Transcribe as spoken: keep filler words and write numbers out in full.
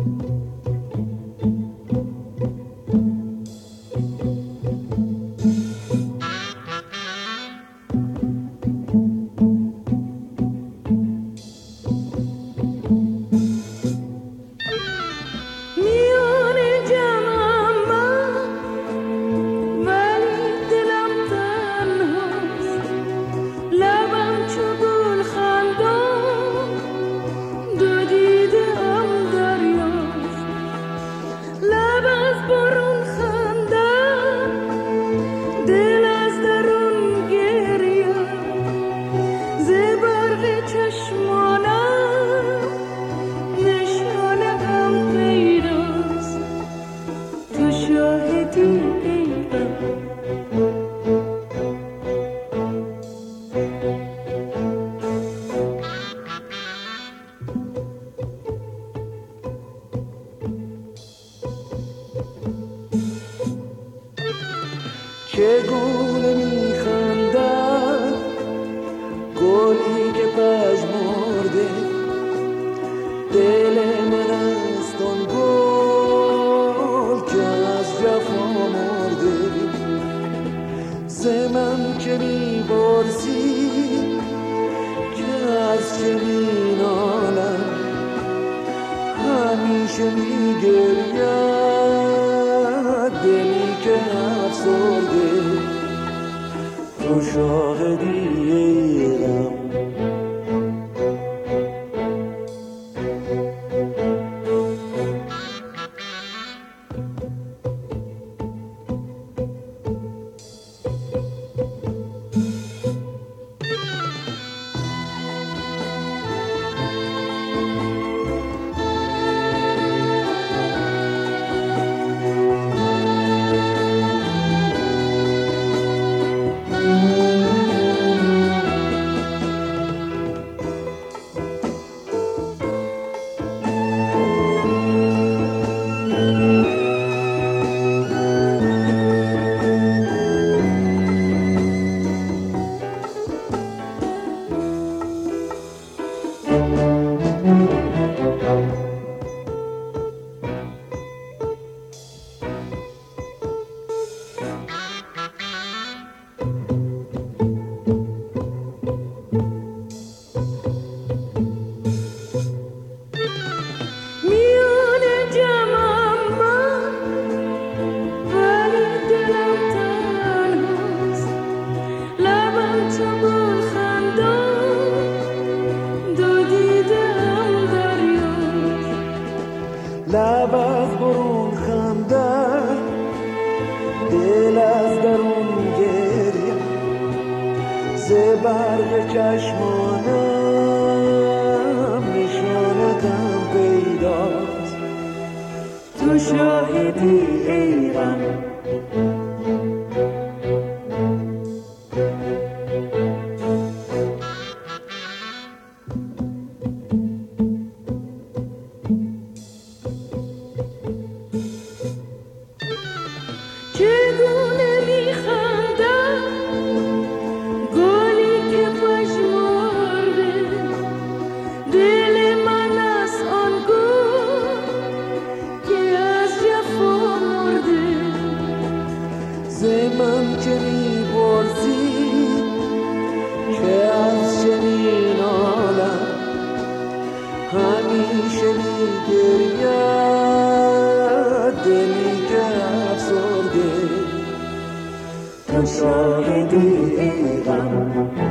چگونه میخندد گلی که پژمرده، دل من است آن گل که از جفا مرده. ز من که میپرسی که از چه مینالم، همیشه میگرید دلی که افسرده. تو شاهدی ای غم، لب از برون خندد، دل از درون گریه. ز برق چشمانم نشانتم پیداست. تو شاهدی ای غم، چگونه میخندد گلی که پژمرده، دل من از آن گل که از جفا مرده. ز من که میپرسی که از چه مینالم، همیشه میگرید دلی که افسرده. تو شاهدی ای غم،